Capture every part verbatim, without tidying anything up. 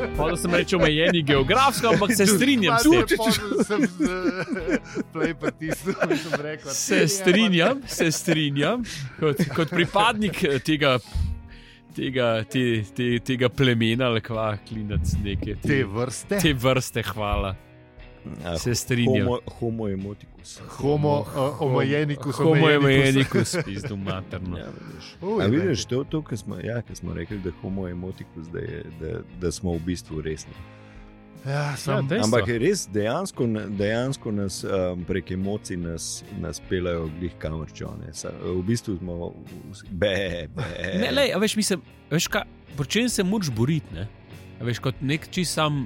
Hvala sem reči omejeni geografsko, ampak se strinjam s tem. Se strinjam, se strinjam. Kot, kot pripadnik tega, tega, te, te, tega plemena, ali kva, klinac neke. Te, te vrste? Te vrste, hvala. Ja, se strinjam. Homo, homo emoticus. Homo uh, omejenikus. Homo omejenikus, pizdu materno. Ja, vidiš, A vidiš to, to kar smo, ja, smo rekli, da homo emoticus, da, je, da, da smo v bistvu resni. Ja, sam, ja, ampak res dejansko, dejansko nas um, prek emocij nas, nas pelajo glih kamrčone. V bistvu smo be, be. Ne, lej, a veš, mislim, veš kaj, po čem se moraš boriti, ne? A veš, kot nek čist sam...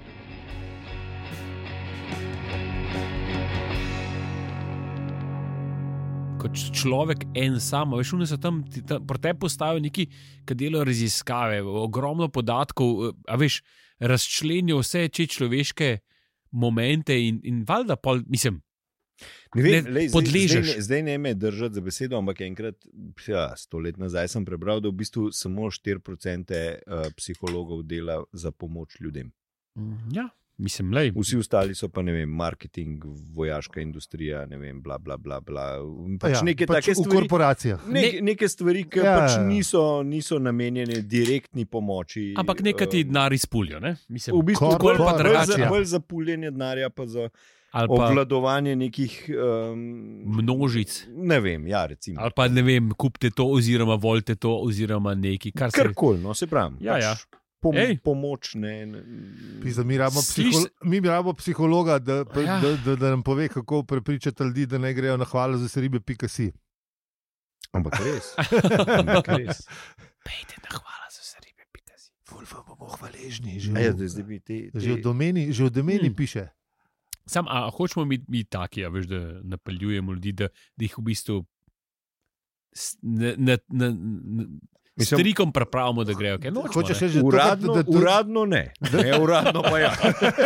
Kot človek en sam, veš, oni so tam, tam pro te postavijo neki, ki delajo raziskave, ogromno podatkov, a veš, razčlenijo vse če človeške momente in, in valjda pol, mislim, ne vem, ne lej, podležeš. Zdaj, zdaj ne me držati za besedo, ampak enkrat, ja, sto let nazaj sem prebral, da v bistvu samo štiri procente uh, psihologov dela za pomoč ljudem. Ja. Mislim, lej. Vsi ostali so pa, ne vem, marketing, vojaška industrija, ne vem, bla, bla, bla, bla. Pač ja, neke pač take v stvari, korporacijah. Ne, neke stvari, ki ja, pač niso, niso namenjene direktni pomoči. Ampak nekaj ti denar izpuljo, ne? Mislim, v bistvu kor, bolj, kor, bolj, za, ja. bolj za puljenje denarja, pa za pa obvladovanje nekih um, množic. Ne vem, ja, recimo. Ali pa, ne vem, kupite to, oziroma volite to, oziroma neki. Kar Karkoli, no, se pravim. Ja, pač, ja. Pom, pomoč, ne. ne. Pisa, mi rabimo psiholo Sliš... psihologa, da, ja. da, da, da nam pove, kako prepričati ljudi, da ne grejo na hvala za seribe pika si. Ampak res. Ampak res. Pejte na hvala za seribe pika si. Fulfa bomo hvaležni. Že, ja, te, te... že v domeni, že v domeni hmm. piše. Sam, a hočemo mi, mi taki, a veš, da napeljujemo ljudi, da, da jih v bistvu ne, ne, ne, ne, Mislim, strikom prepravimo, da grejo. Okay? Nočemo, že uradno, to, da, da, da, uradno ne. Ne, uradno pa ja.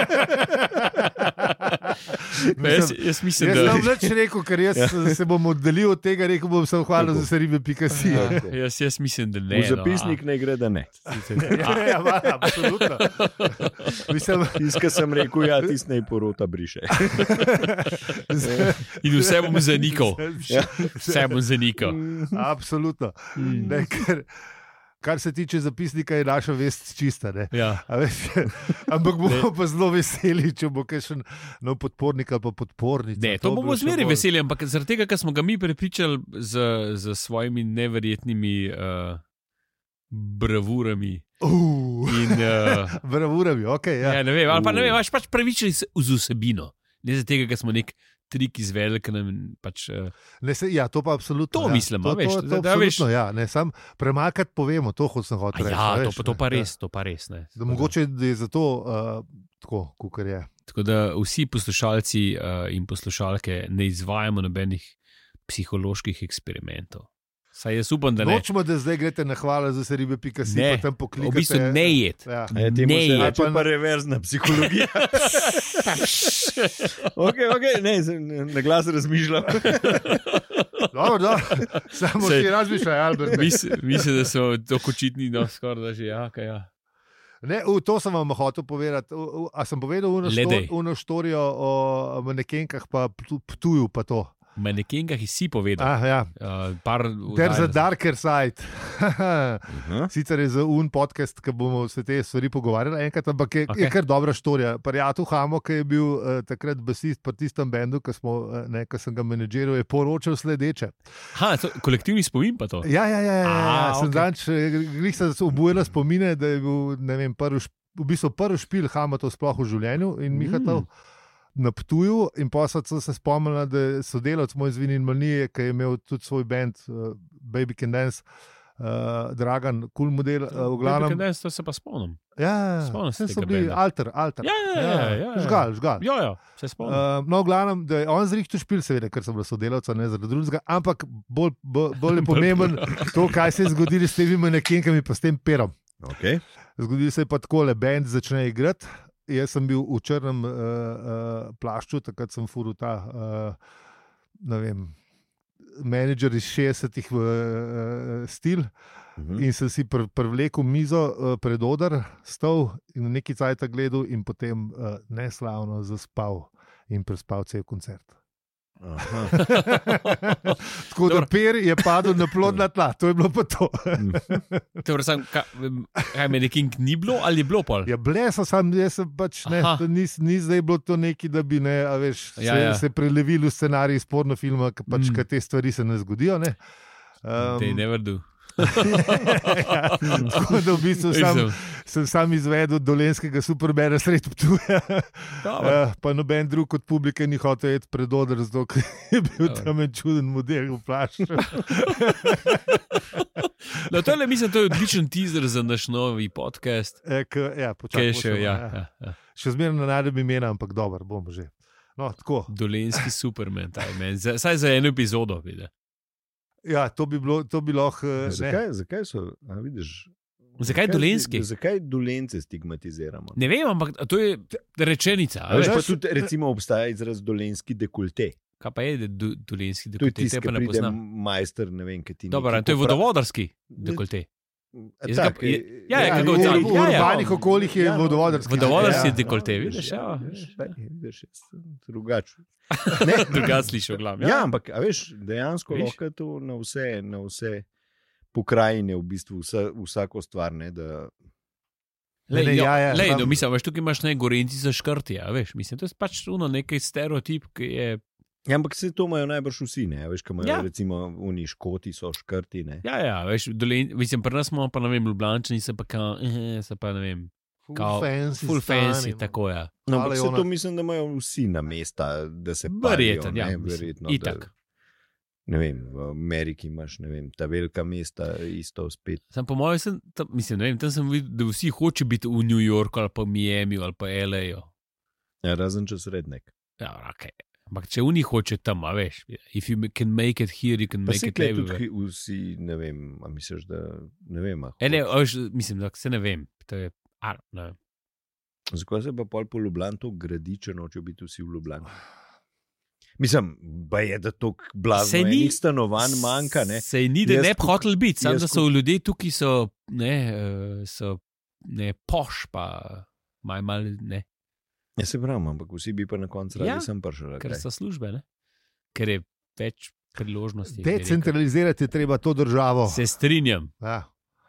mislim, jaz, jaz mislim, jaz da... sem več rekel, ker jaz se bom oddelil od tega, rekel bom se hvala za seribe pika si. Ja, jaz, jaz mislim, da ne. V zapisnik no, ne gre, da ne. ja, ja, ja, absolutno. Mislim... Tiska sem rekel, ja, tis ne porota briše. In vse bom zanikal. Vse bom zanikal. Absolutno. Ne, ker... Kar se tiče zapisnika, je naša vest čista. Ja. Veš, ampak bomo pa zelo veseli, če bo kakšen nov podpornik ali pa podpornica. Ne, to, to bomo zmeraj bolj... veseli, ampak zaradi tega, ker smo ga mi prepričali z, z svojimi neverjetnimi uh, bravurami. Uh, in, uh, bravurami, ok. Ja. Ja, ne vem, ali pa ne vem, imaš pač pravičili z vsebino. Ne zaradi tega, ker smo nek trik izvedli, ker nam pač... Uh... Ne, se, ja, to pa absolutno. To ja. mislim, to, veš. To, to, to da, absolutno, veš... ja. Ne, sam premakati povemo, to hoč sem hotel reči. Ja, veš, to, pa, to pa res, ja. to pa res. Ne. Da, mogoče da je zato uh, tako, kakor je. Tako da vsi poslušalci uh, in poslušalke ne izvajamo nobenih psiholoških eksperimentov. Saj jaz upam, da ne. Nočemo, da zdaj greste na hvala za seribe pika si, ne, pa tam poklikate. V bistvu ne jed. Ja. E, ne jed. Ali pa, pa reverzna psihologija. ok, ok, ne, na glas razmišljam. Dobro, dobro. Samo si razmišljaj, Albert. Mislim, misl, da so to kočitni, no, skoraj da že jaka, ja. Ne, u, to sem vam hotel povedati. U, a sem povedal uno štorijo o manekenkah pa Ptuju pa to? Manekenkah si povedal. Ah, ja. uh, par, There's a darker side. uh-huh. Sicer je za un podcast, ki bomo se te stvari pogovarjali enkrat, ampak je, okay. je kar dobra štorija. Prijatelj Hamo, ki je bil uh, takrat basist pri tistem bendu, ki uh, sem ga menedžiral, je poročal sledeče. Ha, to, kolektivni spomin pa to? Ja, ja, ja. ja, ja. A, sem okay. danč, glih se obujela spomine, da je bil, ne vem, prvi, v bistvu prvi špil Hamatov sploh v življenju in Mihatov. Mm. Na Ptuju in posad so se spomnila, da sodelavc moj Zvin in Manije, ki je imel tudi svoj band uh, Baby Can Dance, uh, Dragan, cool model. Uh, Baby Can Dance, to se pa spomnim. Ja, spomnim se so bili alter, alter. Ja, ja, ja, ja, ja. Žgal, žgal. Ja, ja, se spomnim. Uh, no, v glavnem, da je on zrihtel špil, seveda, ker so bila sodelavca, ne zaradi drugega, ampak bolj, bolj, bolj je pomemben to, kaj se je zgodilo s temi manekenkami pa s tem perom. Okay. Zgodilo se je pa takole, band začne igrati. Jaz sem bil v črnem uh, uh, plašču, takrat sem furil ta, uh, ne vem, menedžer iz šestdesetih v uh, stil. Mhm. In sem si pr privlekel mizo uh, pred oder, stol in nekaj cajta gledal, in potem uh, neslavno zaspal in prespal cel koncert. Tako da per je padel na plodna tla, to je bilo pa to. Torej, sam, kaj, kaj me nekim ni bilo ali je bilo pol? Ja, bleso sam, jaz sem pač ne, Aha. to ni, ni zdaj bilo to neki, da bi ne, a veš, Ja, se, ja. se prelevili v scenarij iz pornofilma, ker pač, Mm. mm. te stvari se ne zgodijo. Ne. Um, They never do. ja, tako da v bistvu sam, sem sam izvedel dolenskega Supermana sred Ptuja. Uh, pa noben drug od publike ni hotel iti pred oder, zato ker je bil Dobro. tam en čuden model v plašču. No, tole, mislim, to je odličen teaser za naš novi podcast. E, k, ja, Kaj počakaj, je še, bomo, ja, ja. ja, ja. Še zmeraj ne najdem imena, ampak dober, bomo že. No, tako. Dolenski Superman, taj men. Za- Saj za eno epizodo, vidi. Ja, to bi bilo, to bi lahko. eh, ne. Zakaj, zakaj so, a vidiš? Zakaj dolenski? Zakaj dolence stigmatiziramo? Ne vem, ampak to je rečenica. a A veš, veš? pa tudi, recimo, obstaja izraz dolenski dekolte. Kaj pa je do, dolenski To je dekolte? tisti, Te ki pa ne pride poznam. majster, ne vem, kaj ti Dobro, nekaj to je popra- vodovodarski dekolte. A Jaz tak, ga- je- je- ja, ja, Ja, kako v, odzval- v ja, ja. urbanih okoljih je Ja, no, vodovodarski. vodovodarski Ja, dekolte, no, vidiš, ja, veš, veš, saj, ja. veš, jaz sem drugačen. Druga slišal glavno. Ja, ampak, a veš, dejansko Viš? lahko to na vse, na vse pokrajine, v bistvu vsa, vsako stvar, ne, da Lej, Ne, ne, jo, ja, ja, lej, sam- no, mislim, veš, tukaj imaš ne gorenci za škrti, a veš, mislim, to je pač uno neki stereotip, ki je, Ja, ampak se to imajo najbrž vsi, ne? Veš, kaj imajo, Ja. ja. recimo, oni škoti so škrti, ne? ja, ja, veš, dolen, mislim, pri nas smo pa, ne vem, Ljubljančani se pa, kao, eh, se pa, ne vem, Full kao, fancy full fancy, stani, tako ja. No, Hvala, ampak se Jona. to mislim, da imajo vsi na mesta, da se parijo, Verjetno, ja, ne, mislim, verjetno, itak. da, ne vem, v Ameriki imaš, ne vem, ta velika mesta isto spet. Sem po mojem, sem, tam, mislim, ne vem, tam sem videl, da vsi hoče biti v New Yorku ali pa Miami ali pa L A. Ja, razen če srednek. Ja, okay. Ampak če oni hoče tam, a veš, if you can make it here, you can Pa make se it kle everywhere. tudi vsi, ne vem, a misliš, da ne vem. a E, ne, hočeš- a veš, mislim, da se ne vem, to je, a, ne vem. Zakaj se pa pol po Ljubljani to gradi, če nočejo biti vsi v Ljubljani? Mislim, pa je, da to blazno Sej ni- enih stanovanj manjka, ne? Sej ni, da Jaz ne bi kuk- hotel biti, samo jaz da so ljudje tukaj, so, ne, eh, so, ne, poš, pa, maj mal, ne, Ja, se pravi, ampak vsi bi pa na koncu radi Ja, sem prišel. ker so službe, ne, ker je več priložnosti. bi rekel. Decentralizirati je treba to državo. Se strinjam. Ja.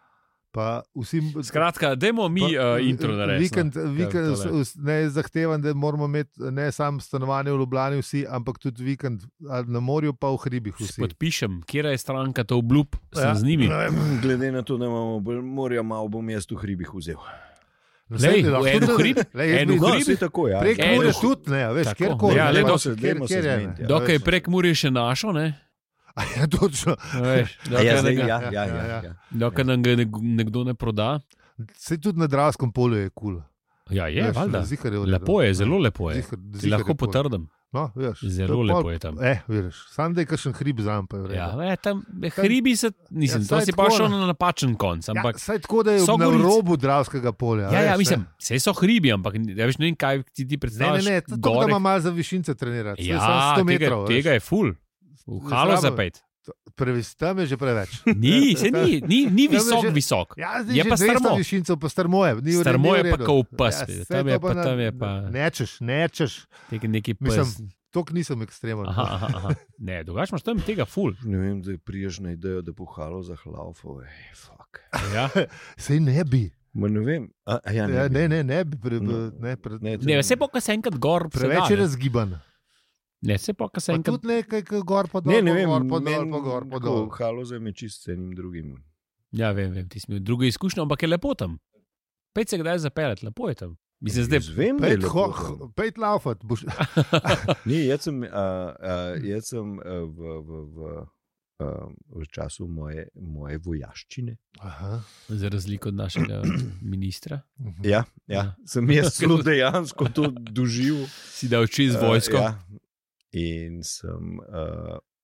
Pa vsi, Skratka, dajmo mi pa, uh, intro narediti. Vikend, no. vikend, Ker tole- s- ne zahtevam, da moramo imeti ne samo stanovanje v Ljubljani, vsi, ampak tudi vikend ali na morju, pa v hribih. Se Vsi. podpišem, kje je stranka to obljub, sem Ja. z njimi. Glede na to, da imamo bolj morja, malo bom jaz v hribih vzel. Lej, v eno hrib, eno No, hrib, vse tako, ja. Prek Eno Mure hr- tudi, ne, a veš, Tako. kjerkoli. Ja, ne, le pač, dok- kjer- dajmo se kjer je, ne. zmeniti, ja. dokaj Veš. prek Murje še našo, ne? A ja, točno. A Veš, Ja, dokaj, ja, zdaj, nekdo, ja, ja, ja, ja, ja, ja. ja. dokaj nam ga nek- nekdo ne proda. Se tudi na Dravskem polju je kul. Ja, je, Veš, valjda. zihar je v redu. Lepo je, zelo lepo je. Zihar- Ti zihar lahko je pol. potrdim. No, veš, Zelo to lepo pol- je tam. Eh, veš, sam da je kakšen hrib zam, pa je v redu. Ja, e, tam hribi se, nisem, Ja, to saj si pa tako, šel ne. na napačen konc, Ja, ampak saj tako, da je so na gorice. robu Dravskega polja. ja, ja, veš, mislim, vse so hribi, ampak ja, veš, ne vem, kaj ti ti Ne, ne, predstavljaš. ne, to, to da gore- ima malo za višince trenirati. Ja, Ja, sto metrov. tega, tega je ful. V halo Slabo. zapet. Previs, tam je že preveč. Ni, se ni, ni, ni Tam je visok, že- visok. Ja, zdaj Je že pa dvesto strmo. višincev, pa strmo je. Ni v redu, Strmo ni v je pa redu. kot pes, Ja, vidi, saj tam to je pa pa- na- tam je pa- Nečeš, nečeš. Tek neki Mislim, pes. Tok nisem ekstremen. Aha, aha, aha. Ne, drugače imaš tam tega ful. Ne vem, da priješ na idejo, da bo halo za hlaufo. Ej, fuck. Ja. Sej ne bi. Ma ne vem. A, a ja, ne, Ja, bi. ne, ne, ne bi. Pre, No. ne, pre, Ne, to- Ne, vse pa, ko se enkrat gor preveč se je da, ne. razgiban. Ne, vse pa, ko se Pa enkrat. tudi nekaj, ki gor pa dol, Ne, ne pa vem, gor pa dol, meni pa gor pa tako dol. Halo za me čist s enim drugim. Ja, vem, vem, ti si imel drugo izkušnjo, ampak je lepo tam. Pej se kdaj zapeljati, lepo je tam. Mislim, zdaj. Jaz vem, da je Pejt, lepo ho, tam. ho- pejt laufat. Boš, Ni, jaz sem, uh, uh, jaz sem uh, v, v, v, uh, v času moje, moje vojaščine. aha. Za razliko od našega ministra. Mhm. Ja, ja, sem jaz zelo dejansko to doživel. Si dal čez vojsko. Uh, ja. In sem uh,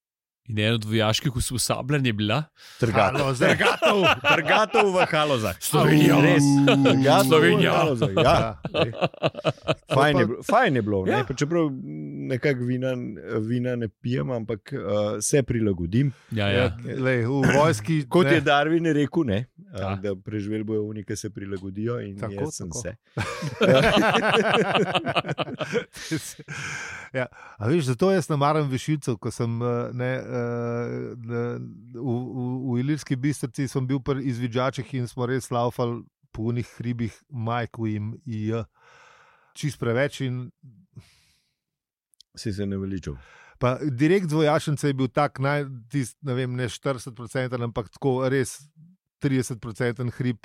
In eno od vojaških usposabljanj je bila Trgatov. Trgatov. Trgatov v Halozah. Slovenija. Res. Trgatov Slovenija. v Halozah. Ja. Fajn je bilo, fajn je bilo Ja. ne? Pa čeprav nekako vina, vina ne pijem, ampak uh, se prilagodim. Ja, ja. Lej, v vojski. Kot ne, je Darwin rekel, ne? Uh, Ja. da preživeli bojo oni, ki se prilagodijo in Tako, jaz sem tako. se. ja. A veš, zato jaz ne maram Višilcev, ko sem eh, ne, eh, ne, v, v, v Ilirski Bistrici sem bil pri izvidžačih in smo res laufali po unih hribih, majku jim je čist preveč in Si se ne veličal. pa direkt z vojašnice je bil tak, naj, tist, ne vem, ne štirideset procentov, ampak tako res trideset procentov hrib.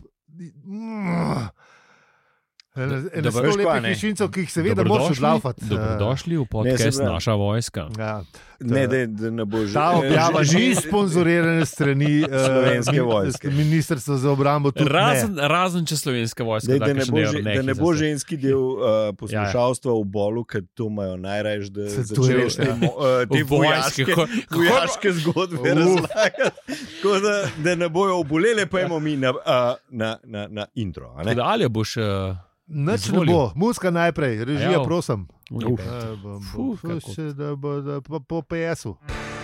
Dobro, Sto veš kva, lepih ne? višincev, ki jih seveda moraš Dobrodošli- odlaufati. Dobrodošli v Ne, podcast se pravi- Naša vojska. Ja. Ne, da, da ne bo že. Ta objava že- ni sponzorirana strani eh, Slovenske min- vojske. Ministrstva za obrambo. tudi Razen, razen če slovenska vojska. Dej, da da, ne kakšen bo, evro že, neki da ne za bo se. ženski del uh, poslušalstva v bolu, ker to imajo najraje, da Se to je res, začneš te, ja. mo- uh, te V vojski, vojaške, ko- kako- vojaške zgodbe Uf. razlagati. Tako da, da ne bojo obolele, pa imamo mi na, uh, na, na, na intro. a ne? Toda, ali boš. Uh, Nič ne Izvolil. bo, muska najprej, režija, Evo. prosim. Uf. Eh, bom- bom- Fuh, kako. še da bo da, po, po P S-u.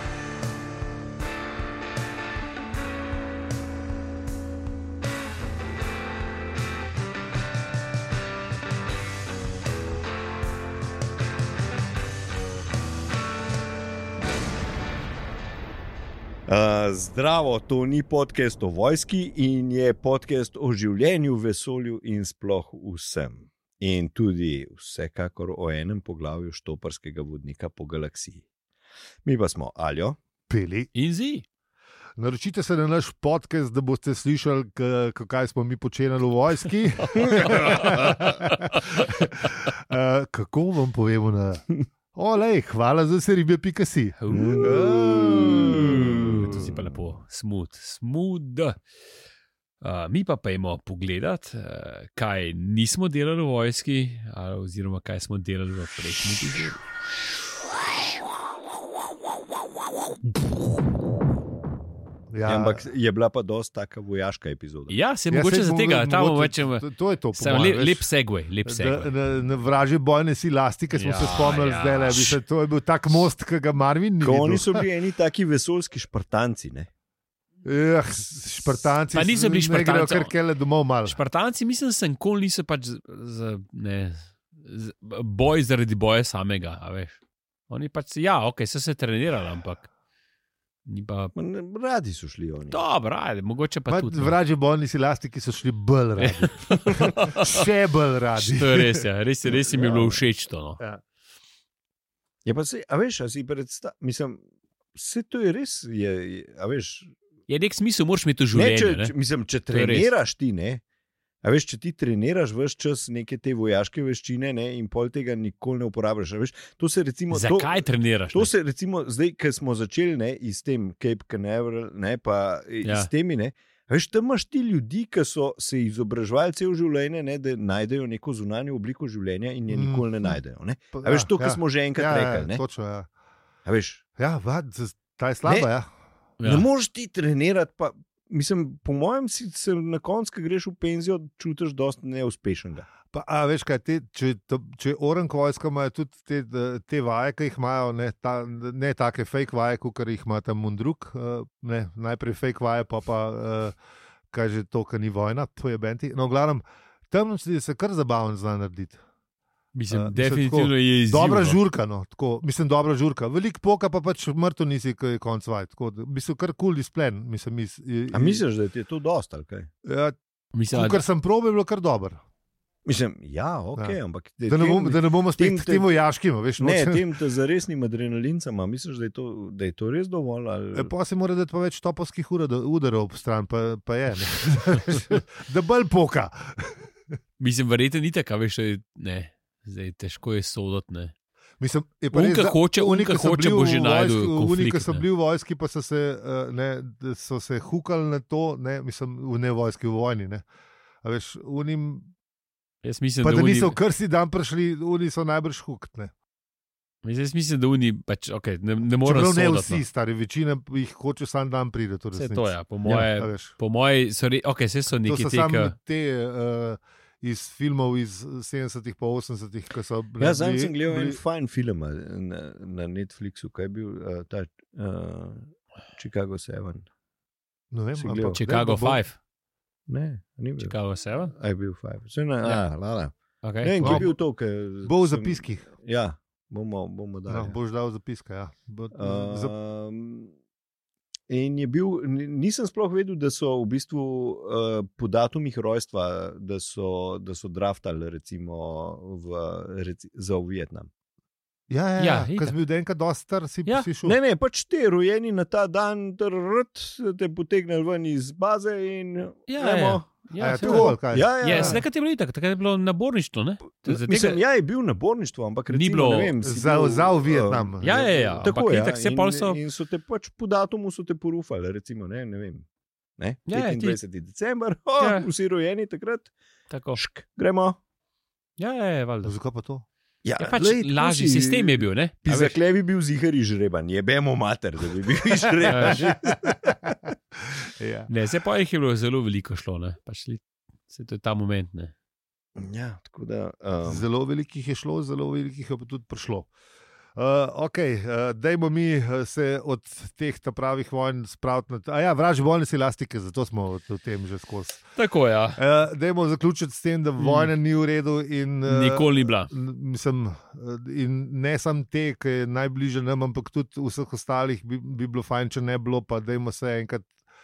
Uh, zdravo, to ni podcast o vojski in je podcast o življenju, vesolju in sploh vsem. In tudi vsekakor o enem poglavju štoparskega vodnika po galaksiji. Mi pa smo Aljo. Peli. In zi. Naročite se na naš podcast, da boste slišali, k- k- kaj smo mi počeli v vojski. uh, kako vam povemo? Na... Olej, hvala za seribje pika si. To si pa lepo, smut, smut. Uh, mi pa pojmo pogledat, uh, kaj nismo delali v vojski, ali, oziroma kaj smo delali v prejšnji epizodi. Ja, Ampak je bila pa dosta taka vojaška epizoda. Ja, se ja, mogoče saj za tega, mogo- tam mogoče- rečemo. to- To je to. po Sem mojem, lep, veš. lep segway, lep Na, segway. na, na vražji bojne silasti, ki smo Ja, se spomnili ja. zdaj, le, se, to je bil tak most, ki ga Marvin ni Ko videl. oni so bili eni taki vesoljski špartanci. Ne? Eh, špartanci Pa niso bili ne grejo Špartanci. kar kele domov malo. Špartanci, mislim, da sem kol niso pač z, z, ne, z, boj zaradi boja samega. a veš. Oni pač, ja, ok, so se trenirali, ampak ni pa. Ma ne, Radi so šli oni. Dobro, ajde, mogoče pa, Pa tudi. no. vražji bojni silasti, ki so šli bolj radi. Še bolj radi. To je res, ja. res, res mi je bilo všeč to. No. Ja. Je pa se, a veš, a si predstavljaš, mislim, vse to je res, je, je, a veš. Je nek smisel, moraš imeti v Ne, življenju. če, Ne, če, mislim, če To je res. treniraš ti, ne. A veš, če ti treniraš vse čas neke te vojaške veščine ne, in pol tega nikoli ne uporabljaš. a Veš, to se recimo, Zakaj treniraš? To, to ne? se recimo zdaj, ko smo začeli ne, s tem Cape Canaveral, ne, pa Ja. ja. s temi, ne, a veš, tam imaš ti ljudi, ki so se izobraževali cel življenje, ne, da najdejo neko zunanjo obliko življenja in je Mm. nikoli ne najdejo. Ne. Pa- A veš, to, ja, kar smo že enkrat ja, rekli. ja, Ne. točno, ja. A veš, Ja, vad, ta je slaba, Ne. ja. Ja. Ne moreš ti trenirati, pa mislim, po mojem, si se na koncu, ko greš v penzijo, čutiš dosti neuspešnega. Pa, a veš kaj, te, če, to, če Orank vojska imajo tudi te, te vaje, ki jih imajo, ne, ta, ne take fake vaje, kot jih ima tam Mundruk, uh, ne, najprej fake vaje, pa pa uh, kaj že to, kar ni vojna, to je benti. No, v glavnem, tam se se kar zabavno zna narediti. Mislim, Uh, mislim, definitivno tako, je izziv. Dobra no. žurka, no, tako, mislim, dobra žurka. Velik poka pa pač mrtev nisi, ko je konc vaj. Tako, da, mislim, kar kul cool displen. Mislim, mis, A misliš, da ti je to dosta? ali kaj? Ja, Mislim, kar sem probil, je bilo kar dobro. Mislim, ja, ok, Ja. ampak Da ne, bom, da ne bomo spet tem tem, te- tem vojaškim. Veš, Ne, nočem- tem te zaresnim adrenalincama, misliš, da je to, da je to res dovolj? Ali... E, Pa se mora dati pa več topovskih urad- udarov ob stran, pa, pa je. Ne. Da bolj poka. mislim verjetno ni tako, a veš, ne. Zdaj težko je soditi. ne. Mislim, je pa Unka res, da hoče, oni, unka ki so hoče, bili bo v že našel vojski- Oni, konflikt, ki so ne. bili v vojski, pa so se, eh, ne, da so se hukali na to, ne, mislim, v ne vojski, v vojni. Ne. A veš, unim, Jaz mislim, pa da oni- niso v krsti dan prišli, oni so najbrž hukt. Ne. Jaz mislim, da oni pač, okay, ne, ne morejo soditi. Ne sodati, vsi, no. stari, večina jih hoče sam dan priti. Vse to je, ja, po moje, ja, po moje so, re, okay, so neki to so te, samo ka... te uh, iz filmov iz sedemdesetih pa osemdesetih, ki so bili. Ja, zdaj sem gledal en fajn film na, na Netflixu, kaj je bil uh, ta uh, Chicago sedem. No, vem, ampak, Chicago pet. Ne, ni bil. Chicago sedem? Aj bil pet. Ja. A, lala. Okay. Ne, Bo, je bil to, ker bo v zapiskih. Ja, bomo, bomo dali. No, boš dal zapiske, ja. Bo, uh, zap... In je bil, nisem sploh vedel, da so v bistvu uh, po datumih rojstva, da so, da so draftali recimo v, reci, za v Vietnam. Ja, ja, ja, ja. Ker si bil denka dosti star, si, ja. si šel. Ne, ne, pač te rojeni na ta dan, trrt, te potegnili ven iz baze in ja, nemo. Ja, ja, tako, ja, ja, ja. Ja, takrat je bilo itak, takrat je bilo naborništvo, ne? Mislim, ja, je bil naborništvo, ampak recimo, ni bilo ne vem, za, bil, za v Vietnam. Ja, ja, ja. Tako ampak je, itak vse in, pol so... in so te pač po datumu so te porufali, recimo, ne, ne vem. Ne? Ja, petindvajseti december, oh, ja. Vsi rojeni takrat, tako. Šk, gremo. Ja, ja, ja, valjda. Zakaj pa to? Ja, Ja, pač lažji si... sistem je bil, ne? Zakaj bi bil zihar izžreban, jebemo mater, da bi bil izžreban. Ja. Ne, se pa jih je bilo zelo veliko šlo, ne? Pač se to je ta moment, ne? Ja, tako da... Um... Zelo velikih je šlo, zelo velikih je pa tudi prišlo. Uh, ok, uh, dajmo mi se od teh pravih vojn spraviti na... A ja, vražji vojne si elastike, zato smo v tem že skozi. Tako, ja. Uh, dajmo zaključiti s tem, da vojna hmm. ni v redu in... Uh, Nikoli ni bila. Mislim, in ne samo te, ki je najbližje nam, ampak tudi vseh ostalih bi, bi bilo fajn, če ne bilo, pa dajmo se enkrat...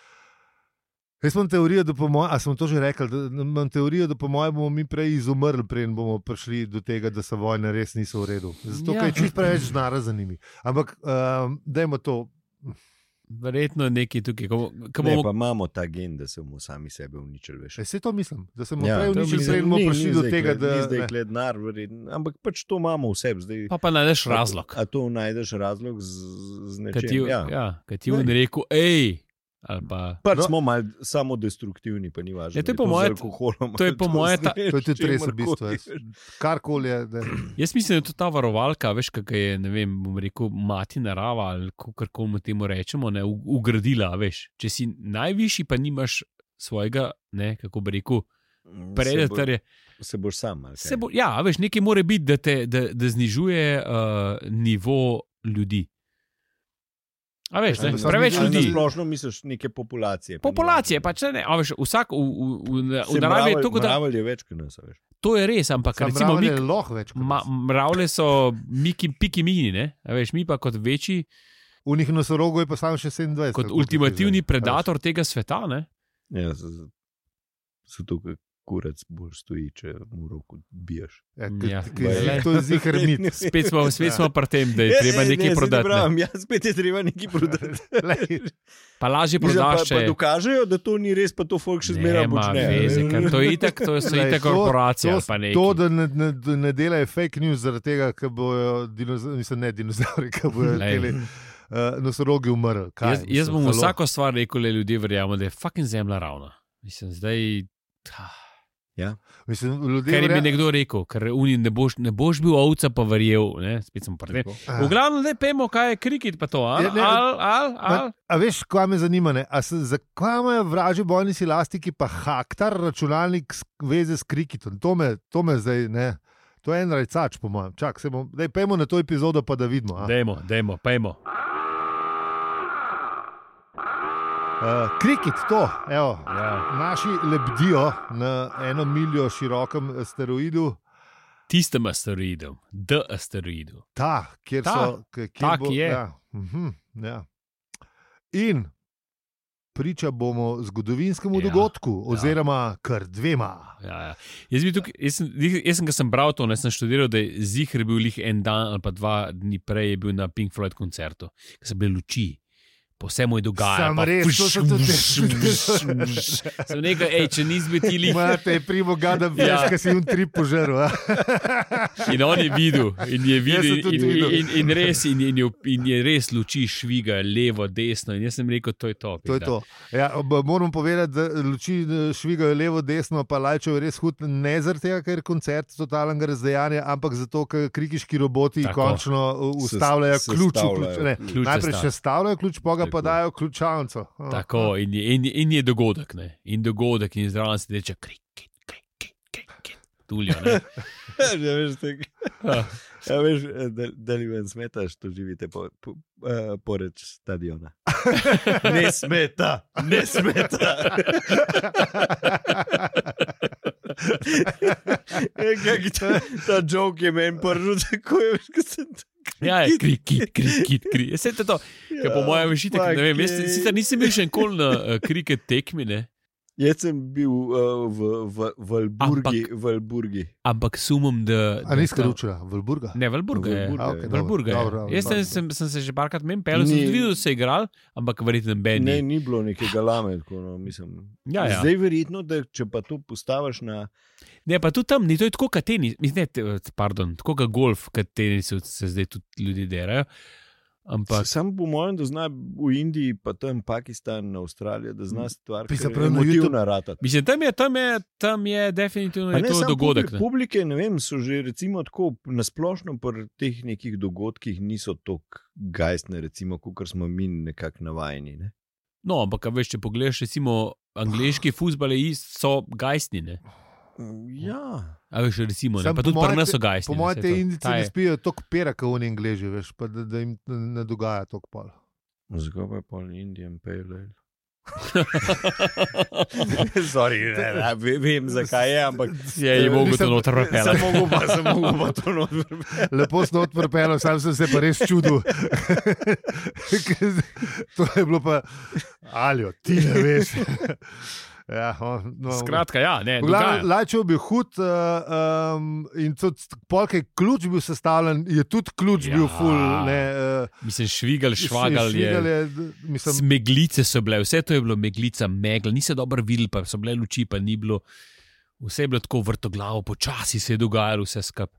Jaz imam teorijo, da po mojem, a sem to že rekel, da imam teorijo, da po mojem bomo mi prej izumrli, preden bomo prišli do tega, da se vojne res niso v redu. Zato, ja. Ker je čist preveč znara za njimi. Ampak, um, dajmo to. Verjetno nekaj tukaj. Ko, ko ne, bomo... pa imamo ta gen, da se bomo sami sebe uničili, veš. E, se to mislim, da se bomo ja, prej uničili, preden bomo prišli do tega, da... Ni zdaj klednar, ampak pač to imamo vse. Zdaj, pa pa najdeš razlog. A, a to najdeš razlog z, z nečem? Kad ti, ja. ja, kad ti on rekel, ej, ali pa... Pač no. smo malo samodestruktivni, pa ni važno. Ja, to je po moje... To je po moje... Ta... To je tudi res v bistvu. Karkoli je... Da... Jaz mislim, da je to ta varovalka, veš, kakaj je, ne vem, bom rekel, mati narava, ali kakorkoli mu temu rečemo, ne, ugradila, veš. Če si najvišji, pa nimaš svojega, ne, kako bi rekel, predatorje. Se, se boš sam, ali kaj? Bo, ja, veš, nekaj mora biti, da, te, da, da znižuje uh, nivo ljudi. A veš, ne, preveč ljudi. Splošno misliš neke populacije. Populacije, pač ne, a veš, vsak v, v, v, v naravi je to, da... Mravlje je več, kot nas, veš. To je res, ampak Sam recimo mi... Ma, mravlje so miki, piki mini, ne, a veš, mi pa kot večji... V njih nosorogu je pa samo še sedemindvajset. Kot ultimativni predator tega sveta, ne. Ja, so, so to, kurac bolj stoji, če mu roko biješ. Ja, ja, to je zihar mit. Spet smo, spet smo pri tem, da je treba ja, nekaj ne, prodati. Ne, ja, spet je treba nekaj prodati. Pa lažje prodaš, če... Pa dokažejo, da to ni res, pa to folk še zmeraj počne. Ne, veze, ker to je itak, to so itak korporacije ali pa nekaj. To, da ne, ne, ne delajo fake news zaradi tega, ker bojo dinozauri, mislim, ne dinozauri, ker bojo teli uh, nosorogi umrli. Kaj, jaz, jaz bom halo? Vsako stvar rekel, da ljudje verjamemo, da je fucking zemlja ravna. Mislim, zdaj... Ja. Mislim, ljudje ker je verja... mi nekdo rekel, ker uni ne boš, ne boš bil ovca, pa verjel. Ne? Spet sem pri tem. V glavnem, da pojmo, kaj je krikit, pa to. Al, ja, al, al, al. A veš, kaj me zanima? Se, zakaj imajo vražji bojni silastiki pa Haktar računalnik veze s krikitom? To me, to me zdaj, ne. To je en rajcač, po mojem. Čak, se bom, daj, pojmo na to epizodo, pa da vidimo. A? Dajmo, dajmo, pojmo. Uh, krikit, to, evo, ja. Naši lebdijo na eno miljo širokem asteroidu. Tistem asteroidu, D asteroidu. Ta, kjer Ta, so. Kjer tak bo, je. Ja, uh-huh, ja. In priča bomo zgodovinskemu ja, dogodku, oziroma ja. Kar dvema. Ja, ja. Jaz, tukaj, jaz, sem, jaz sem, ko sem bral to, ne sem študiral, da je Zihr bil lih en dan ali pa dva dni prej je bil na Pink Floyd koncertu, ker so bile luči. po vse moj dogaja. Sam res, to so tudi Sem rekel, ej, če nisi bil ti lih. Imate primo gada, veš, Ja. kaj si un trip požrl. a? In on je videl, in je videl, sem tudi in, videl. in, in, in, res, in, in, je, in je res luči šviga, levo, desno. In jaz sem rekel, to je to. To je to. Ja, ob- moram povedati, da luči eh, švigajo levo, desno, pa lajčejo res hud, ne zaradi tega, ker je koncert totalnega razdejanja, ampak zato, ker krikiški roboti Tako. končno uh, ustavljajo Se- ključ. v sestavljajo ključ- ne, ključ Najprej sestavljajo. še stavljajo ključ, pa ga pa Tako. dajo ključavnico. A, Tako, in je, in, je- in je dogodek, ne? In dogodek, in zraven se reče, krik, krik, krik, krik, krik, krik, tuljo, ne? Ja, veš, tak, Ja. ja, veš, da, da li vam smeta, što živite po, po, uh, pored stadiona. Ne smeta, ne smeta. Ja, kak ta, ta joke je meni prvo, tako je, veš, ko sem tako. Ja, je krik, krik, krik, krik, krik. Jaz sem to, ker po mojem vešitek, ne vem, jaz fuck, sicer nisem bil še nikoli na uh, kriket tekmi, ne? Jaz sem bil uh, v, v, v Alburgi, Ampak- v Alburgi. Ampak sumem, da... A da nisi ta- karučila, Vlburga? Ne, Valburga je. Valburga A, okej, dobro, Valburga je. dobro, dobro, Jaz sem, dobro. sem, sem se že parkrat menil, pelil sem Ni- tudi videl, da se je igral, ampak verjetno Ben. Ne, ni bilo nekega lame, tako no, mislim. Ja, ja. Zdaj verjetno, da če pa to postaviš na... Ne, pa tudi tam ni, to je tako kot tenis, mislim, ne, te- pardon, tako kot golf, kot tenis se zdaj tudi ljudje derajo. Ampak Sam po mojem, da zna v Indiji, pa tam Pakistan, Avstralija, da zna stvar, Bi se ki prav je na emotivna rata. mislim, tam je, tam je, tam je definitivno Pa je ne to samo dogodek. publi- Publike, ne vem, so že recimo tako nasplošno pri teh nekih dogodkih niso tako gajstne, recimo, kot smo mi nekako navajeni. Ne? No, ampak a veš, če pogledaš, recimo, angleški futbol so gajstni, ne? Ja, A veš, recimo, ne? Sam Pa po tudi pri moje nas te- so gajstni. Po ne, mojem, saj te to- indici ta ne je- spijo toliko pera, kot oni angleži, veš, pa da, da jim ne dogaja toliko pol. zakaj pa je pol Indian Pale Ale? Sorry, ne, ne, ve- vem, zakaj je, ampak Je ji mogel to Nisem- noter sem repelati. mogel pa, sem mogel pa to noter. Lepo sem odprl, sam sem se pa res čudil. To je bilo pa, alijo, ti ne veš. Ja, on, no, Skratka, ja, ne, v glavnem, dogaja. Lajčev je bil hud uh, um, in tudi polk je ključ bil sestavljen, je tudi ključ Ja. bil full. Ne, uh, Mislim, švigal, švagal švigal je. je. Mislim, Meglice so bile, vse to je bilo meglica, megla, niso dobro videli, pa so bile luči, pa ni bilo. Vse je bilo tako vrtoglavo, počasi se je dogajalo, vse skupaj.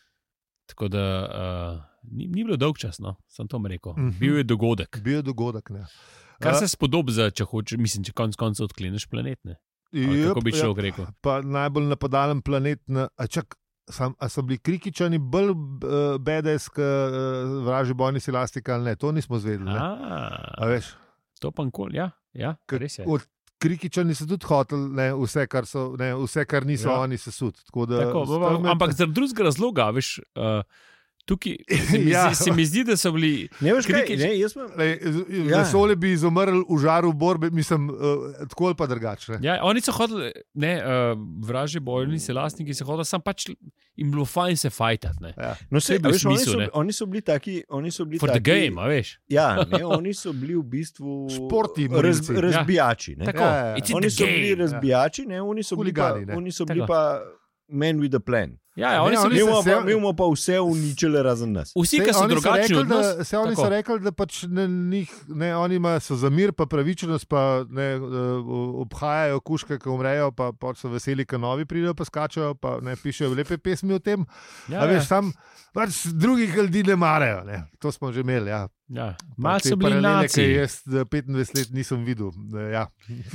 Tako da uh, ni, ni bilo dolg čas, no, sem to rekel. Mhm. Bil je dogodek. bil je dogodek. Ne. Kar Uh, se spodobi, za, če hočeš, mislim, če konec koncev odkleneš planet. Ne? Ali jep, Kako bi ja, človek rekel? pa najbolj napadalen planet. Na, a čak, sam, a so bili krikičani bolj uh, bedes, kot uh, vraži bojni silastika ali ne? To nismo zvedeli. Ne? A A, veš, to pa nikoli, ja, ja, Ker res je. od krikičani so tudi hoteli ne, vse, kar so, ne, vse, kar niso Ja. ja. oni sesut. Tako da, Tako, s tem je- ampak zaradi drugega razloga, veš, uh, tukaj se mi, Ja. ja. se mi zdi, da so bili. Ne veš, kaj, Kriki- ne, jaz sem... Lej, Ja. vesolje bi izumrl v žaru borbe, mislim, uh, tako ali pa drugače. Ja, oni so hodili, ne, uh, vražji bojovnici, lastniki so hodili, sam pač jim bilo fajn se fajtati. Ne. Ja. No, Saj se, je bil veš, oni, smisel, so, ne. oni so bili taki, oni so bili For the taki, game, a veš. Ja, ne, oni so bili v bistvu Športni raz, morilci. razbijači. Ne. Tako, Ja, ja, ja. it's in Oni the so bili game. razbijači, ne, oni so bili pa, Huligani, ne. oni so bili Tako. pa men with a plan. Ja, ja, oni Ne, so oni bili. Mi se- bomo se- pa, mi bomo pa vse uničili razen nas. Vsi, Sej ki so oni drugačni rekli, od nas. da, se oni tako. so rekli, da pač ne, njih, ne, oni ima, so za mir, pa pravičnost, pa ne, eh, obhajajo kuške, ki umrejo, pa, pa so veseli, ki novi pridejo, pa skačajo, pa ne pišejo lepe pesmi o tem. Ja, Ja, veš, ja, sam pač drugih ljudi ne marajo. Ne. To smo že imeli. Ja. ja. Pa Malo te so bili paralele, ki naci. jaz eh, petindvajset let nisem videl. Eh, Ja.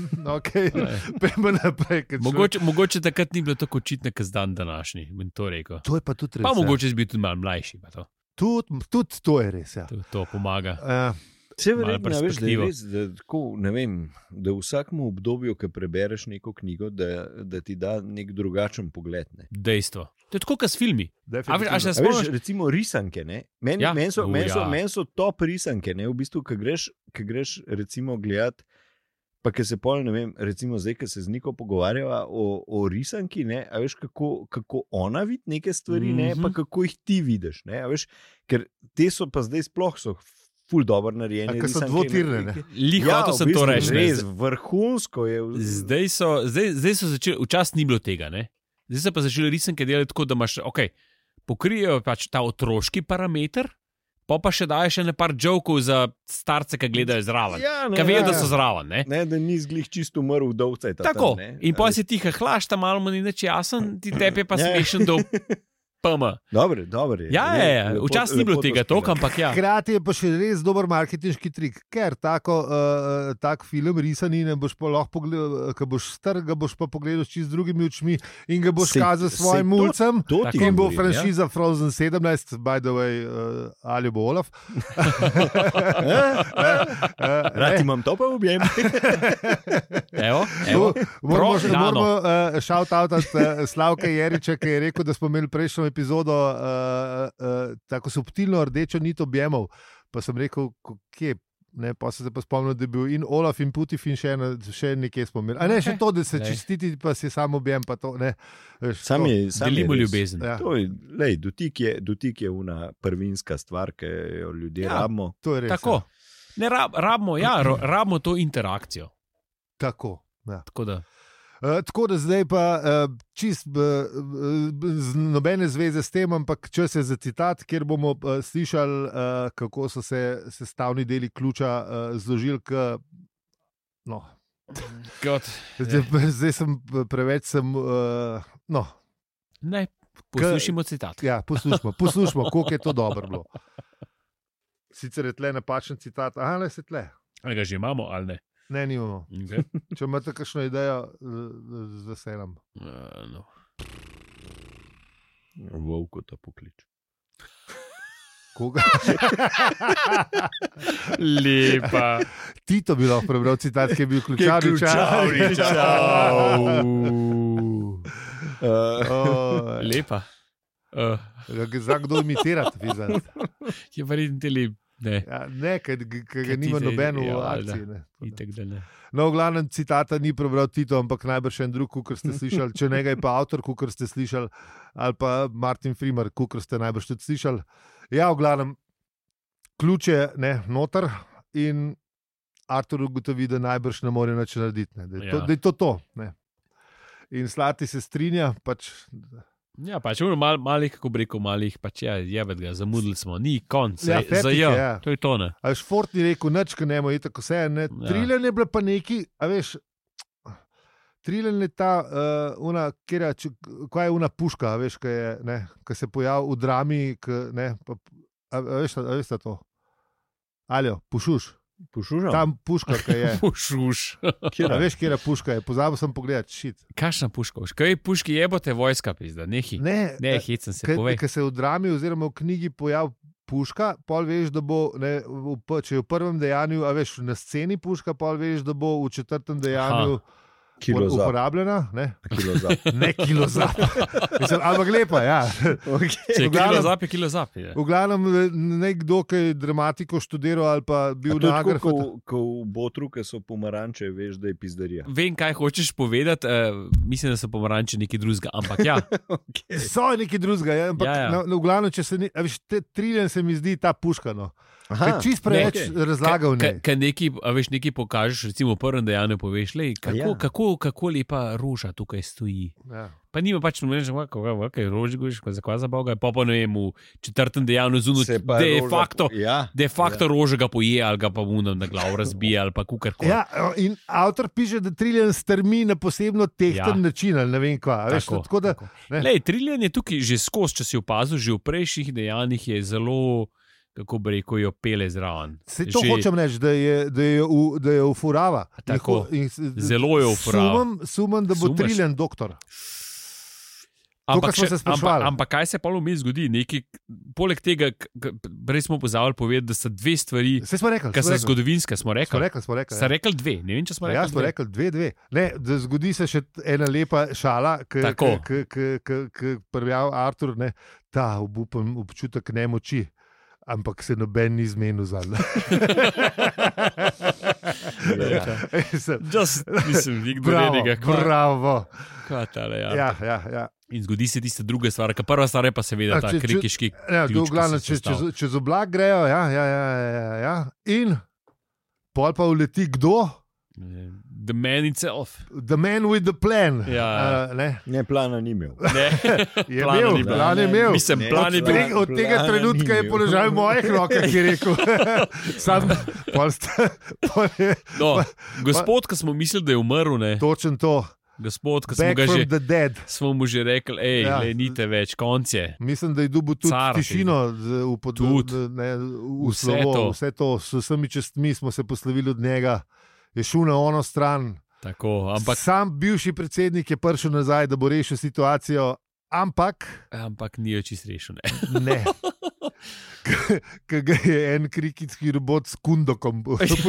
Okay. Ja. Pejmo naprej. ker človek- Mogoče, mogoče takrat ni bilo tako očitno, kot dan današnji, bom to rekel. To je pa tudi res. Pa ja. mogoče si bil tudi malo mlajši, pa to, Tudi, tudi to je res. Ja. to, to pomaga. Uh, Vse Malo verjetno, veš, da je perspektivo. res, da, tako, ne vem, da v vsakem obdobju, ko prebereš neko knjigo, da, da ti da nek drugačen pogled. Ne. Dejstvo. To je tako, kot s filmi. A veš, a še A veš, spomniš? recimo risanke. Meni Ja. ja. men so, U, men so, ja. men so top risanke. Ne? V bistvu, ko greš, ko greš recimo gledat, pa ki se pol, ne vem, recimo zdaj, ko se z Niko pogovarjava o, o risanki, ne? A veš, kako, kako ona vidi neke stvari, mm -hmm. ne? Pa kako jih ti vidiš. Ne? A veš, ker te so pa zdaj sploh so ful dobro narejene. A, ker so risanke, dvotirne, ne? Lih Ja, hotel v sem to bistvu, reči. ne. Res, vrhunsko je. Zdaj so, zdaj, zdaj so začeli, včasih ni bilo tega, ne? Zdaj so pa začeli risanke delati tako, da imaš, ok, pokrijejo pač ta otroški parameter, pa pa še daje še nepar jokov za starce, ki gledajo zraven. Ja, Ki vejo, da so zraven. Ne? Ne, da ni zglih čisto umrl vdovce. Tako. Tam, in pa si ti hlaš, tam malo mu ni nič jasen, ti tepe pa Ja. smešen do pama. Dobro, dobro. Ja, ja, ja. Včasih ni bilo tega toliko, ampak ja. Hkrati je pa še res dober marketinški trik, ker tako, uh, tak film risani ne boš pa lahko pogledal, ko boš star, ga boš pa pogledal s čist drugimi očmi in ga boš Sej- kazal sej svojim to- mulcem. To ti In bo govorim, franšiza Frozen sedemnajst, by the way, uh, ali bo Olaf. Ja. Rad imam to pa objem. Evo, evo. Moramo, Pro- moramo uh, shout-outat uh, Slavka Jeriča, ki je rekel, da smo imeli prejšnjo epizodo uh, uh, tako subtilno rdečo nit objemov. Pa sem rekel, ko- kje. Ne, pa sem se pa spomnil, da je bil in Olaf in Putif in še, ena, še nekje smo imeli. A ne, še to, da se Lej. čestiti, pa si samo objem. Pa to, ne, veš, Sam to. je, sam Delimo je res. ljubezen. Ja, To je, lej, dotik, je, dotik je una prvinska stvar, ki jo ljudje Ja. rabimo. to je res. Tako. Ja. Ne, rab, rabimo, ja, ro- rabimo to interakcijo. Tako. Ja. Tako da, Uh, tako da zdaj pa uh, čist uh, uh, z nobene zveze s tem, ampak čas je za citat, kjer bomo uh, slišali, uh, kako so se sestavni deli ključa uh, zložili. K, no, God, zdaj, zdaj sem preveč. Sem, uh, no, ne, poslušajmo citat. ja, poslušamo, poslušamo, koliko je to dobro bilo. Sicer je tle napačen citat, aha, le se tle. Ali ga že imamo ali ne? Ne, nimamo. Okay. Če imate kakšno idejo, z, z veseljem. Uh, no. Volko ta poklič. Koga? Lepa. Tito bi lahko prebral citat, ki je bil ključavnič. Uh, Lepa. Uh, Za kdo imitirati, vizant. je verjetno teli, ne. Ja, ne, ker ga Ker nima ti te- nobeno v ja, akciji. Ne. Itek, da ne. No, v glavnem citata ni prebral Tito, ampak najbrž en drug, kot ste slišali. Če ne ga je pa avtor, kot ste slišali, ali pa Martin Frimer, kot ste najbrž tudi slišali. Ja, v glavnem, ključ je ne, noter in Artur ugotovi, da najbrž ne more nič narediti. Ne, da, je to, Ja. da je to to. Ne. In Slati se strinja, pač. Ja, pač ono mal, malih, kako bi rekel, malih, pač ja, jebet ga, zamudili smo, ni konc, Ja, ja, fertik za je, ja, ja. to je to, ne. A Šport ni rekel, nič, ker ne more, tako vse. Ne. Ja. Trilen je bila pa neki, a veš, Trilen je ta, uh, una, kjera, če, kaj je una puška, a veš, ki se pojavi v drami, k, ne, pa, a, a, veš, a veš to? Aljo, pušuš, Pošužam? tam puška, ki je. Pušuš. A veš, kjera puška je, pozabil sem pogledati, šit. Kakšna puška? Veš, kaj puški jebote vojska, pizda, nehi. Ne, Ne, ne hecam se, povej. Ker se v drami oziroma v knjigi pojavi puška, pol veš, da bo, ne, v, v, če je v prvem dejanju, a veš, na sceni puška, pol veš, da bo v četrtem dejanju Kilo zap. uporabljena. Ne, Kilo zap. ne kilo zap. Mislim, ampak lepa, ja. Okay. Če je v glavnem- kilo zap, je kilo zap. Je. V glavnem, nekdo, ki je dramatiko študiral ali pa bil na Agrafu. Ko, ko v Botru, ki so pomaranče, veš, da je pizdarija. Vem, kaj hočeš povedati, uh, mislim, da so pomaranče nekaj drugega, ampak ja, Okay. So nekaj drugega, ja, ampak Ja, ja. Na, na, v glavnem, če se ne, a veš, te Trilen se mi zdi ta puška. No. Aha, Čist preveč okej. okay. razlagal ne. Kaj nekaj, a veš, nekaj pokažeš, recimo v prvem dejanju poveš, lej, kako, Ja. ja. kako, kako lepa roža tukaj stoji. Ja. Pa nima pač nobenega, kako je rož, za kva za boga, pa pa ne vem, v četrtem dejanju Se zunaj, pa de roža- facto, Ja, de facto ja. rože ga poje ali ga pa mu na glavo razbije ali pa kukarkoli. Ja, in avtor piše, da Trilen strmi na posebno tehten Ja. način, ali ne vem kva. a Veš, Tako, tako da, tako. ne. Lej, Trillian je tukaj že skozi, če si opazil, že v prejšnjih dejanjih je zelo, kako bi rekel, jo pele zraven. Se to Že hočem reči, da je, da je, v, da je ufurava. Tako. In ho- in, Zelo je ufurava. Sumem, sumem, da bo Sumeš? Trilen doktor. Ampak, kar smo še- se spraševali. ampak, ampak kaj se pa vmes zgodi? Nekaj, poleg tega, k- k- prej smo pozvali povedati, da so dve stvari, Vse smo rekli. ki smo so rekli. zgodovinske, smo Smo rekli. rekli, smo rekli. Ste Ja. rekli dve, ne vem, če smo Pa rekli. Ja, smo dve. rekli dve, dve. Ne, da zgodi se še ena lepa šala, Tako. ki prejavlja Artur, ne, ta obupen občutek nemoči. Ampak se noben ni zmenil za njega. Just, mislim, nikdo Bravo, ne ga bravo. kva tale, ja. Ja, ja, ja. In zgodi se tista druga stvar, ker prva stvar je pa seveda A, ta če- če- krikiški. Ja, ključ, to v ki glavnem, se čez, čez, sestavlja. čez oblak grejo, ja, ja, ja, ja, ja. In pol pa uleti kdo? The man itself. The man with the plan. Ja. Uh, ne? Ne, plana ni imel. Ne. Je Plana imel, ni bilo. plan je imel. Mislim, Ne, plan je Od, bil. tega, od tega Plana trenutka ni je imel. položaj v mojih rokah, ki je rekel. Sam, pol sta, pol je, No, gospod, ki smo mislili, da je umrl, ne. točen to. Gospod, ki smo Back ga from že, the dead. smo mu že rekli, hej, Ja. ja. nite več, konc je. Mislim, da je dobil tudi Car, tišino z- v, pod, Tudi. ne, v Vse slovo. to. Vse to, s vsemi čestmi smo se poslovili od njega. Je šel na ono stran. Tako, ampak, Sam bivši predsednik je prišel nazaj, da bo rešil situacijo, ampak ampak ni jo čist rešil, ne. ne. Ker ga je en krikitski robot s kundokom.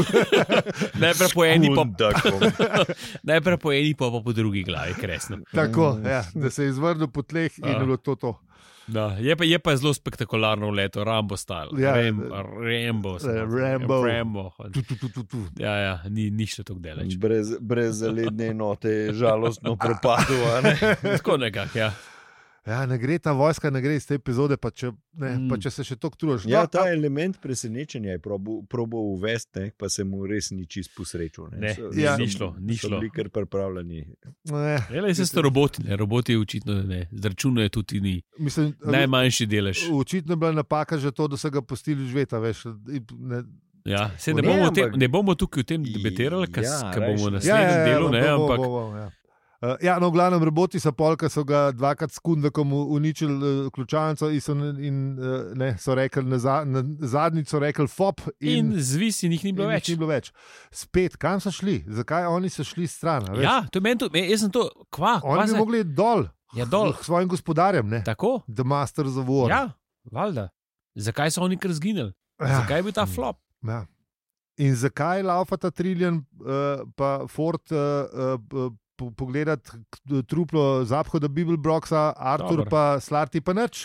Najprej po eni, pa, Kundakom. najprej po eni, pa, pa po drugi glavi, kresno. Tako, ja, da se je izvrnil po tleh in A. je bilo to. to. Da, je, pa, je pa zelo spektakularno leto, Rambo style. Ja, Ram, eh, Rambo. sem eh, hotel. Rambo. Rambo. Tu, tu, tu, tu, tu. Ja, ja, ni nič tako daleč. Brez, brez zaledne enote je žalostno propadlo. a ne? Tako nekako, ja. Ja, ne gre ta vojska, ne gre iz te epizode, pa če, ne, Mm. pa če se še toliko trudiš. Ja, No, ta a- element presenečenja je probo, probo uvesti, ne, pa se mu res ni čist posrečil. Ne, So- ja. so- ni šlo, ni so šlo. bili kar pripravljeni. ne, Jele, se ste roboti, ne, roboti očitno ne, zračunajo tudi ni. mislim, Najmanjši delež. očitno je bila napaka že to, da so ga pustili živeti. a Veš, in ne, Ja, se ne, Ne, bomo o tem, ampak- ne bomo tukaj o tem debatirali, ker Ja, ja, bomo rajši. na naslednjem ja, ja, delu, ne, bo, bo, ampak bo, bo, ja. Uh, ja, no, v glavnem, roboti so polka, so ga dvakrat s kundakom uničili uh, ključavnico in, so, in uh, ne, so rekli, na, za, na zadnjič so rekli fop in, in zvisi njih ni bilo in več. Ni bilo več. Spet, kam so šli? Zakaj oni so šli stran? a veš? Ja, to je meni, to, jaz sem to, kva, kva Oni bi se, mogli iti dol, ja, dol. k svojim gospodarjem, ne? Tako, The Masters of War. ja, valjda. Zakaj so oni kar zginili? Ja. Zakaj je bil ta flop? Ja. In zakaj laufata Trillian, uh, pa Ford, uh, uh, po, pogledati k- truplo Zaphoda Bibelbroxa, Artur Dobro. pa Slarti pa nič?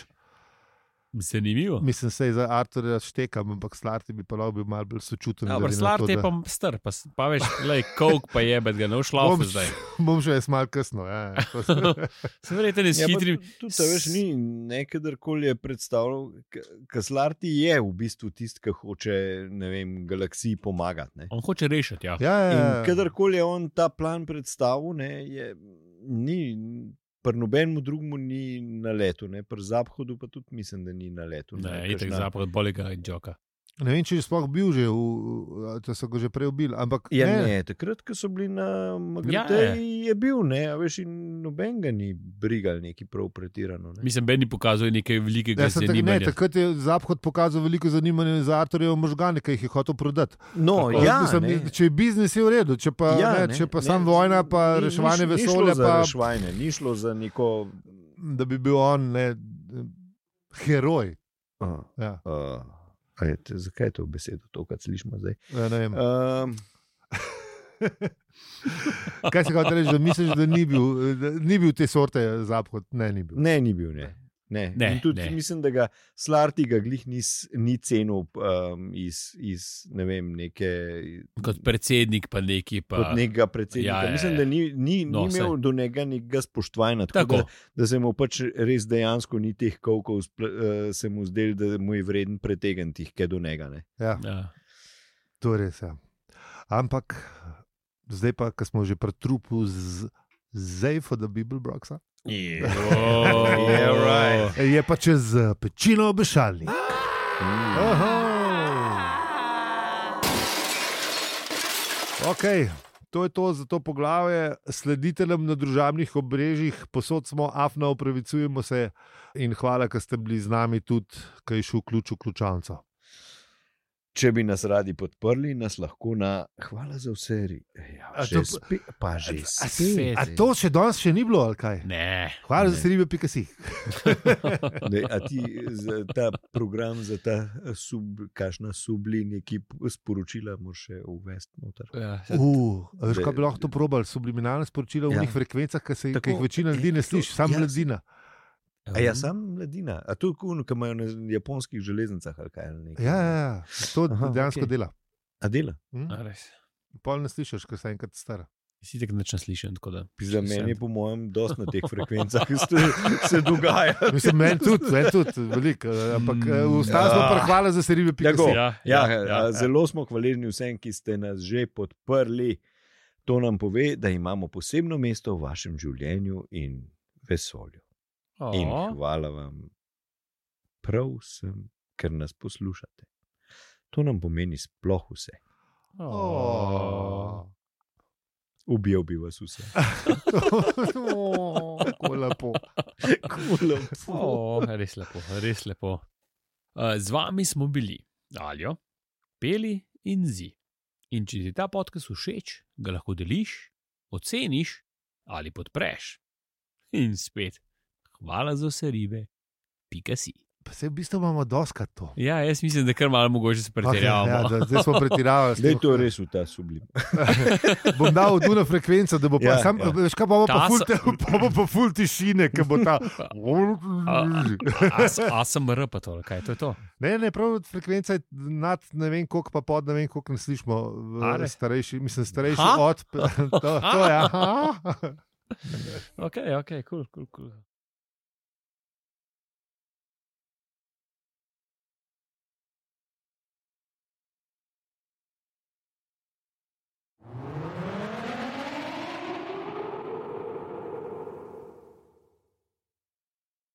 Zanimivo. Mislim, se za Arturja štekam, ampak Slarti bi pa lahko bil malo bolj sočuten. Ja, glede na Slar to, te da- pa star, pa, s- pa veš, lej, kouk pa je, bet ga ne ušlaufe Bom- zdaj. Bom že jaz malo kasno. Ja, ja. To se- Sem verjeten, s Ja, pa hitrim. tu- Tudi, a veš, ni nekadarkoli je predstavljal, Kaslarti je v bistvu tisti, ki hoče, ne vem, galaksiji pomagati. Ne. On hoče rešiti, ja. ja, ja, In ja. kadarkoli je on ta plan predstavil, ne, je, ni, pri nobenemu drugemu ni na letu, ne, pri Zahodu pa tudi mislim, da ni na letu. Ne, itek zapad bolega in joka. Ne vem, če je sploh bil že, v, da so ga že prej ubili. Ampak Ja, ne. ne, takrat, ko so bili na Ja, Magneteji, je bil, ne, a veš, in noben ga ni brigal neki prav pretirano. Ne. Mislim, Benny pokazuje nekaj velikega Ja, sem tak, ne, zanimanja. takrat je Zahod pokazal veliko zanimanja za Arturjeve možgane, ki jih je hotel prodati. No, Tako. ja, Mislim, ne. če je biznis, je v redu, če pa, Ja, ne, ne, če pa ne, sam vojna, pa ni- reševanje ni, vesolja, ni šlo za pa reševanje, ni šlo za neko. da bi bil on ne, heroj. Uh, Ja, uh, ajte, zakaj je to besedo, to, kar slišimo zdaj? ja, ne vem. Um, Kaj se hoče reči, da misliš, da ni bil, da ni bil te sorte Zahod? Ne, ni bil. ne, ni bil. Ne. Ne. Ne, In tudi ne. mislim, da ga Slarti ga glih ni, s- ni cenil um, iz, iz ne vem, neke. Kot predsednik, pa neki. Pa... Kot nekega predsednika. Ja, ja, ja. Mislim, da ni, ni, No, ni imel saj. do njega nekega spoštovanja. Tako, Tako. da, da se mu pač res dejansko ni teh kovkov, spl- uh, se mu zdel, da mu je vreden pretegniti, kaj do njega. Ne. Ja, Ja. to je res. Ja. Ampak zdaj pa, ko smo že pri trupu z Zafoda Bibelbroxa, Yeah. Oh, Yeah, right. je pa čez eh, pečino obešalnik. Mm. Oho. Okay. To je to za to poglavje. Sledite nam na družabnih obrežjih, posod smo, afna, opravičujemo se in hvala, ker ste bili z nami tudi, kaj je šel ključ v ključavnico. Če bi nas radi podprli, nas lahko na hvala za vse. Ja, A že to- spe, pa že A, spet. a to še danes še ni bilo, ali kaj? Ne. Hvala Ne. za seribe, pika si. Ne, a ti za ta program, za ta sub, kašna subli, neki sporočila moraš še uvesti noter. Ja, Uh, a veš, Da- kaj bi lahko to probali? Subliminalne sporočila v Ja. njih frekvencah, ki se- ki Tako, jih večina ljudi e, ne to- sliši, samo ja, mladina. A ja, sam mladina. A to je kuno, ki imajo na japonskih železnicah ali kaj. Ali nekaj? Ja, ja, ja. To Aha, dejansko okej. dela. A dela? Hm? A, res. Pol ne slišiš, ker si enkrat star. Si tako nič ne slišim. tako da- Za Še meni je sem. po mojem dosti na teh frekvencah, ki se, se dogaja. Mislim, meni tudi, meni tudi, veliko. eh, Ampak eh, Mm, ustali smo ja. pa hvala za seribe, pika Tako. si. Ja, Ja, ja, ja, ja, zelo smo hvaležni vsem, ki ste nas že podprli. To nam pove, da imamo posebno mesto v vašem življenju in vesolju. Oh. In hvala vam prav vsem, ker nas poslušate. To nam pomeni sploh vse. Oh. Ubijal bi vas vse. Oh, kako lepo. Kako lepo. Oh, res lepo, res lepo. Uh, z vami smo bili Aljo, Peli in Zi. In če ti ta podcast všeč, ga lahko deliš, oceniš ali podpreš. In spet, hvala za vse ribe, pika si. Pa se v bistvu imamo doskrat to. Ja, jaz mislim, da kar malo mogoče se pretiravamo. Okay, ja, da, zdaj smo pretiravali. Zdaj to je res v ta sublim. Bom dal v tuno frekvenco, da bo pa Ja, sam, ja. veš kaj, pa bo pa Ta ful, so- te, pa bo pa ful tišine, ki bo ta... A sem R pa to, kaj to je to? Ne, ne, prav frekvenca je nad ne vem koliko, pa pod ne vem koliko ne slišimo. v- A res? Starejši, mislim starejši Ha? od... To, to je, aha. Ok, ok, kul, cool, kul, cool, kul. Cool.